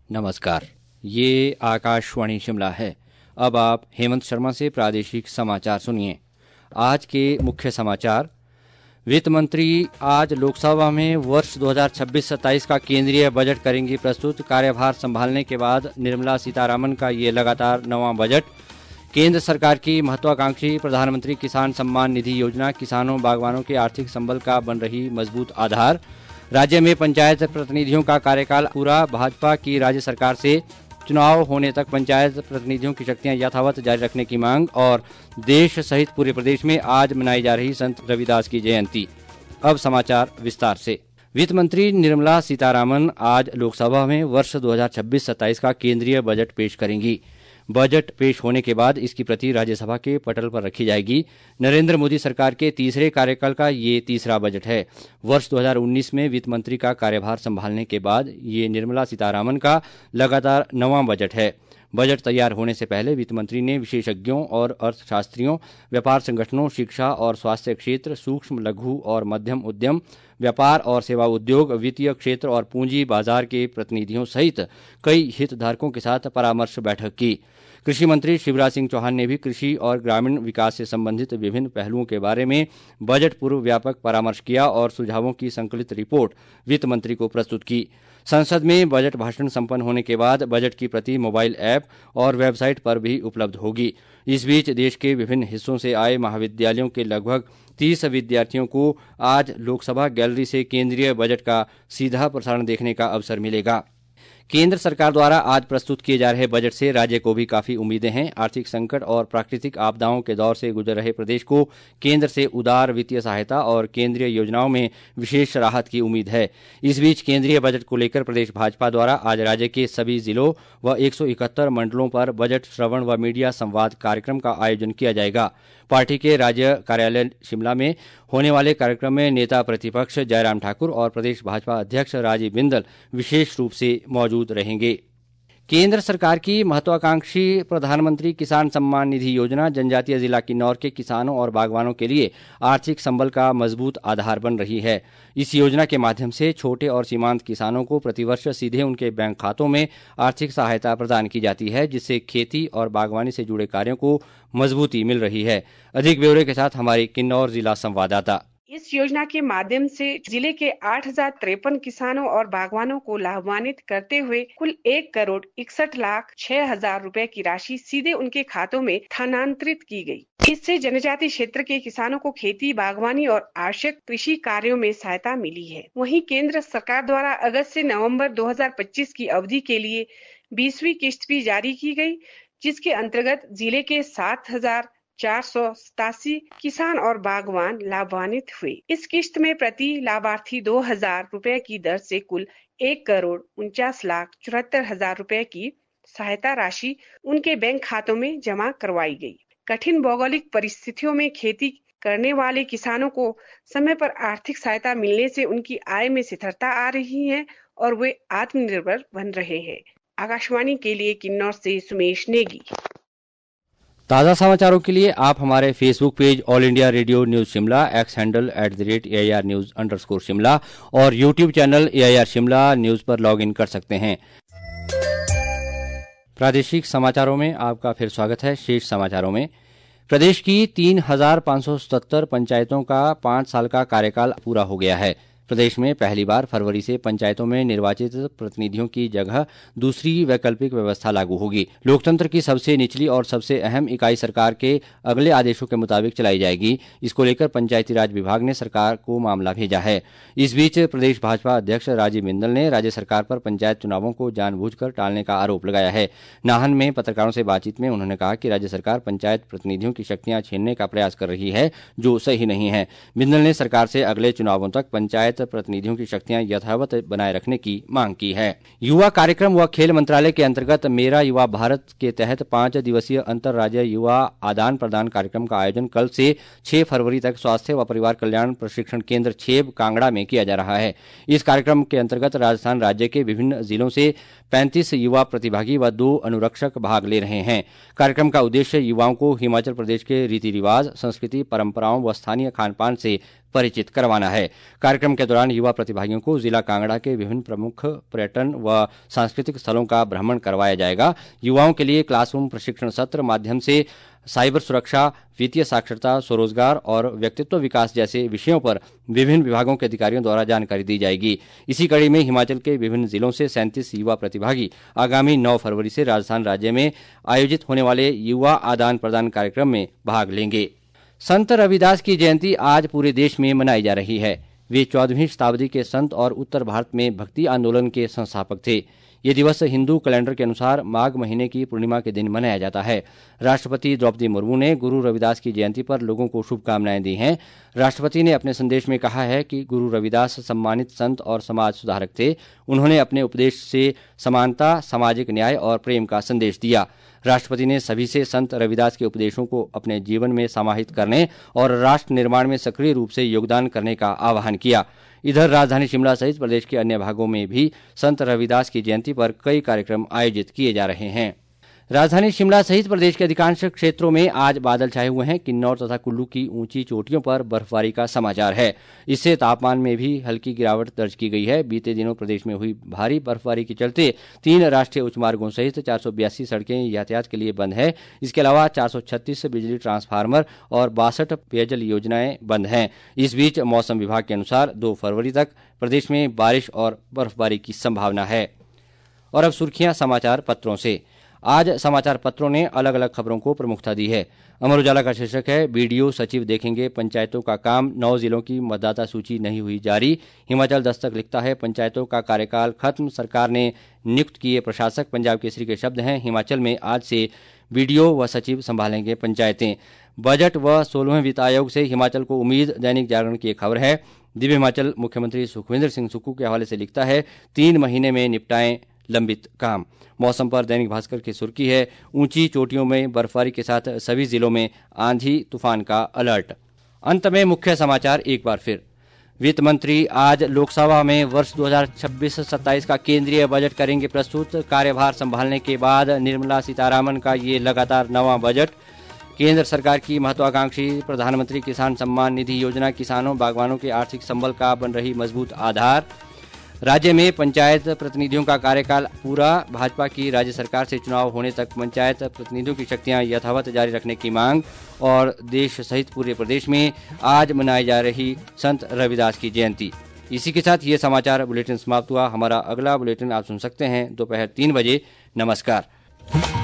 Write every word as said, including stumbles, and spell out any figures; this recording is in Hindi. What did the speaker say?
नमस्कार, ये आकाशवाणी शिमला है। अब आप हेमंत शर्मा से प्रादेशिक समाचार सुनिए। आज के मुख्य समाचार। वित्त मंत्री आज लोकसभा में वर्ष दो हज़ार छब्बीस सत्ताईस का केंद्रीय बजट करेंगी प्रस्तुत। कार्यभार संभालने के बाद निर्मला सीतारामन का ये लगातार नवां बजट। केंद्र सरकार की महत्वाकांक्षी प्रधानमंत्री किसान सम्मान निधि योजना किसानों बागवानों के आर्थिक संबल का बन रही मजबूत आधार। राज्य में पंचायत प्रतिनिधियों का कार्यकाल पूरा। भाजपा की राज्य सरकार से चुनाव होने तक पंचायत प्रतिनिधियों की शक्तियां यथावत जारी रखने की मांग। और देश सहित पूरे प्रदेश में आज मनाई जा रही संत रविदास की जयंती। अब समाचार विस्तार से। वित्त मंत्री निर्मला सीतारामन आज लोकसभा में वर्ष दो हज़ार छब्बीस सत्ताईस का केंद्रीय बजट पेश करेंगी। बजट पेश होने के बाद इसकी प्रति राज्यसभा के पटल पर रखी जाएगी। नरेंद्र मोदी सरकार के तीसरे कार्यकाल का ये तीसरा बजट है। वर्ष दो हज़ार उन्नीस में वित्त मंत्री का कार्यभार संभालने के बाद ये निर्मला सीतारामन का लगातार नवां बजट है। बजट तैयार होने से पहले वित्त मंत्री ने विशेषज्ञों और अर्थशास्त्रियों, व्यापार संगठनों, शिक्षा और स्वास्थ्य क्षेत्र, सूक्ष्म लघु और मध्यम उद्यम, व्यापार और सेवा उद्योग, वित्तीय क्षेत्र और पूंजी बाजार के प्रतिनिधियों सहित कई हितधारकों के साथ परामर्श बैठक की। कृषि मंत्री शिवराज सिंह चौहान ने भी कृषि और ग्रामीण विकास से संबंधित विभिन्न पहलुओं के बारे में बजट पूर्व व्यापक परामर्श किया और सुझावों की संकलित रिपोर्ट वित्त मंत्री को प्रस्तुत की। संसद में बजट भाषण संपन्न होने के बाद बजट की प्रति मोबाइल ऐप और वेबसाइट पर भी उपलब्ध होगी। इस बीच देश के विभिन्न हिस्सों से आए महाविद्यालयों के लगभग तीस विद्यार्थियों को आज लोकसभा गैलरी से केंद्रीय बजट का सीधा प्रसारण देखने का अवसर मिलेगा। केंद्र सरकार द्वारा आज प्रस्तुत किए जा रहे बजट से राज्य को भी काफी उम्मीदें हैं। आर्थिक संकट और प्राकृतिक आपदाओं के दौर से गुजर रहे प्रदेश को केंद्र से उदार वित्तीय सहायता और केंद्रीय योजनाओं में विशेष राहत की उम्मीद है। इस बीच केंद्रीय बजट को लेकर प्रदेश भाजपा द्वारा आज राज्य के सभी जिलों व एक सौ इकहत्तर मंडलों पर बजट श्रवण व मीडिया संवाद कार्यक्रम का आयोजन किया जाएगा। पार्टी के राज्य कार्यालय शिमला में होने वाले कार्यक्रम में नेता प्रतिपक्ष जयराम ठाकुर और प्रदेश भाजपा अध्यक्ष राजीव बिंदल विशेष रूप से मौजूद रहेंगे। केंद्र सरकार की महत्वाकांक्षी प्रधानमंत्री किसान सम्मान निधि योजना जनजातीय जिला किन्नौर के किसानों और बागवानों के लिए आर्थिक संबल का मजबूत आधार बन रही है। इस योजना के माध्यम से छोटे और सीमांत किसानों को प्रतिवर्ष सीधे उनके बैंक खातों में आर्थिक सहायता प्रदान की जाती है, जिससे खेती और बागवानी से जुड़े कार्यों को मजबूती मिल रही है। अधिक ब्यौरे के साथ हमारे किन्नौर जिला संवाददाता। इस योजना के माध्यम से जिले के आठ हजार तिरपन किसानों और बागवानों को लाभान्वित करते हुए कुल एक करोड़ इकसठ लाख छह हजार रुपए की राशि सीधे उनके खातों में स्थानांतरित की गई। इससे जनजातीय क्षेत्र के किसानों को खेती, बागवानी और आवश्यक कृषि कार्यों में सहायता मिली है। वहीं केंद्र सरकार द्वारा अगस्त से नवंबर दो हज़ार पच्चीस की अवधि के लिए बीसवीं किस्त भी जारी की गई, जिसके अंतर्गत जिले के सात हजार चार सौ सतासी किसान और बागवान लाभान्वित हुए। इस किस्त में प्रति लाभार्थी दो हजार रुपए की दर से कुल एक करोड़ उनचास लाख चौहत्तर हजार रुपए की सहायता राशि उनके बैंक खातों में जमा करवाई गई। कठिन भौगोलिक परिस्थितियों में खेती करने वाले किसानों को समय पर आर्थिक सहायता मिलने से उनकी आय में स्थिरता आ रही है और वे आत्मनिर्भर बन रहे हैं। आकाशवाणी के लिए किन्नौर से सुमेश नेगी। ताज़ा समाचारों के लिए आप हमारे Facebook page all India radio news Shimla, X handle at the rate A I R news under score Shimla और YouTube channel A I R Shimla news पर लॉग इन कर सकते हैं। प्रादेशिक समाचारों में आपका फिर स्वागत है। शेष समाचारों में प्रदेश की तीन हजार पाँच सौ सत्तर पंचायतों का पांच साल का कार्यकाल पूरा हो गया है। प्रदेश में पहली बार फरवरी से पंचायतों में निर्वाचित प्रतिनिधियों की जगह दूसरी वैकल्पिक व्यवस्था लागू होगी। लोकतंत्र की सबसे निचली और सबसे अहम इकाई सरकार के अगले आदेशों के मुताबिक चलाई जाएगी। इसको लेकर पंचायती राज विभाग ने सरकार को मामला भेजा है। इस बीच प्रदेश भाजपा अध्यक्ष राजीव बिंदल ने राज्य सरकार पर पंचायत चुनावों को जानबूझकर टालने का आरोप लगाया है। नाहन में पत्रकारों से बातचीत में उन्होंने कहा कि राज्य सरकार पंचायत प्रतिनिधियों की शक्तियां छीनने का प्रयास कर रही है, जो सही नहीं है। बिंदल ने सरकार से अगले चुनावों तक पंचायत प्रतिनिधियों की शक्तियां यथावत बनाए रखने की मांग की है। युवा कार्यक्रम व खेल मंत्रालय के अंतर्गत मेरा युवा भारत के तहत पांच दिवसीय अंतर्राज्यीय युवा आदान प्रदान कार्यक्रम का आयोजन कल से छह फरवरी तक स्वास्थ्य व परिवार कल्याण प्रशिक्षण केंद्र छेब कांगड़ा में किया जा रहा है। इस कार्यक्रम के अंतर्गत राजस्थान राज्य के विभिन्न जिलों से पैंतीस युवा प्रतिभागी व दो अनुरक्षक भाग ले रहे हैं। कार्यक्रम का उद्देश्य युवाओं को हिमाचल प्रदेश के रीति रिवाज, संस्कृति, परंपराओं व स्थानीय खान पान से परिचित करवाना है। कार्यक्रम के दौरान युवा प्रतिभागियों को जिला कांगड़ा के विभिन्न प्रमुख पर्यटन व सांस्कृतिक स्थलों का भ्रमण करवाया जाएगा। युवाओं के लिए क्लासरूम प्रशिक्षण सत्र माध्यम से साइबर सुरक्षा, वित्तीय साक्षरता, स्वरोजगार और व्यक्तित्व विकास जैसे विषयों पर विभिन्न विभागों के अधिकारियों द्वारा जानकारी दी जाएगी। इसी कड़ी में हिमाचल के विभिन्न जिलों से सैंतीस युवा प्रतिभागी आगामी नौ फरवरी से राजस्थान राज्य में आयोजित होने वाले युवा आदान प्रदान कार्यक्रम में भाग लेंगे। संत रविदास की जयंती आज पूरे देश में मनाई जा रही है। वे चौदहवीं शताब्दी के संत और उत्तर भारत में भक्ति आंदोलन के संस्थापक थे। ये दिवस हिंदू कैलेंडर के अनुसार माघ महीने की पूर्णिमा के दिन मनाया जाता है। राष्ट्रपति द्रौपदी मुर्मू ने गुरु रविदास की जयंती पर लोगों को शुभकामनाएं दी हैं। राष्ट्रपति ने अपने संदेश में कहा है कि गुरु रविदास सम्मानित संत और समाज सुधारक थे। उन्होंने अपने उपदेश से समानता, सामाजिक न्याय और प्रेम का संदेश दिया। राष्ट्रपति ने सभी से संत रविदास के उपदेशों को अपने जीवन में समाहित करने और राष्ट्र निर्माण में सक्रिय रूप से योगदान करने का आह्वान किया। इधर राजधानी शिमला सहित प्रदेश के अन्य भागों में भी संत रविदास की जयंती पर कई कार्यक्रम आयोजित किए जा रहे हैं। राजधानी शिमला सहित प्रदेश के अधिकांश क्षेत्रों में आज बादल छाए हुए हैं। किन्नौर तथा कुल्लू की ऊंची चोटियों पर बर्फबारी का समाचार है। इससे तापमान में भी हल्की गिरावट दर्ज की गई है। बीते दिनों प्रदेश में हुई भारी बर्फबारी के चलते तीन राष्ट्रीय उच्च मार्गों सहित चार सौ बयासी सड़कें यातायात के लिए बंद है। इसके अलावा चार सौ छत्तीस बिजली ट्रांसफार्मर और बासठ पेयजल योजनाएं बंद हैं। इस बीच मौसम विभाग के अनुसार दो फरवरी तक प्रदेश में बारिश और बर्फबारी की संभावना है। और अब सुर्खियां समाचार पत्रों से। आज समाचार पत्रों ने अलग अलग खबरों को प्रमुखता दी है। अमर उजाला का शीर्षक है बीडीओ सचिव देखेंगे पंचायतों का काम, नौ जिलों की मतदाता सूची नहीं हुई जारी। हिमाचल दस्तक लिखता है पंचायतों का कार्यकाल खत्म, सरकार ने नियुक्त किए प्रशासक। पंजाब केसरी के शब्द हैं हिमाचल में आज से बीडीओ व सचिव संभालेंगे पंचायतें। बजट व सोलहवें वित्त आयोग से हिमाचल को उम्मीद, दैनिक जागरण की एक खबर है। दिव्य हिमाचल मुख्यमंत्री सुखविंदर सिंह सुक्खू के हवाले से लिखता है तीन महीने में निपटाएं लंबित काम। मौसम पर दैनिक भास्कर की सुर्खी है ऊंची चोटियों में बर्फबारी के साथ सभी जिलों में आंधी तूफान का अलर्ट। अंत में मुख्य समाचार एक बार फिर। वित्त मंत्री आज लोकसभा में वर्ष दो हज़ार छब्बीस सत्ताईस का केंद्रीय बजट करेंगे प्रस्तुत। कार्यभार संभालने के बाद निर्मला सीतारामन का ये लगातार नवां बजट। केंद्र सरकार की महत्वाकांक्षी प्रधानमंत्री किसान सम्मान निधि योजना किसानों बागवानों के आर्थिक संबल का बन रही मजबूत आधार। राज्य में पंचायत प्रतिनिधियों का कार्यकाल पूरा, भाजपा की राज्य सरकार से चुनाव होने तक पंचायत प्रतिनिधियों की शक्तियां यथावत जारी रखने की मांग। और देश सहित पूरे प्रदेश में आज मनाई जा रही संत रविदास की जयंती। इसी के साथ ये समाचार बुलेटिन समाप्त हुआ। हमारा अगला बुलेटिन आप सुन सकते हैं दोपहर तीन बजे। नमस्कार।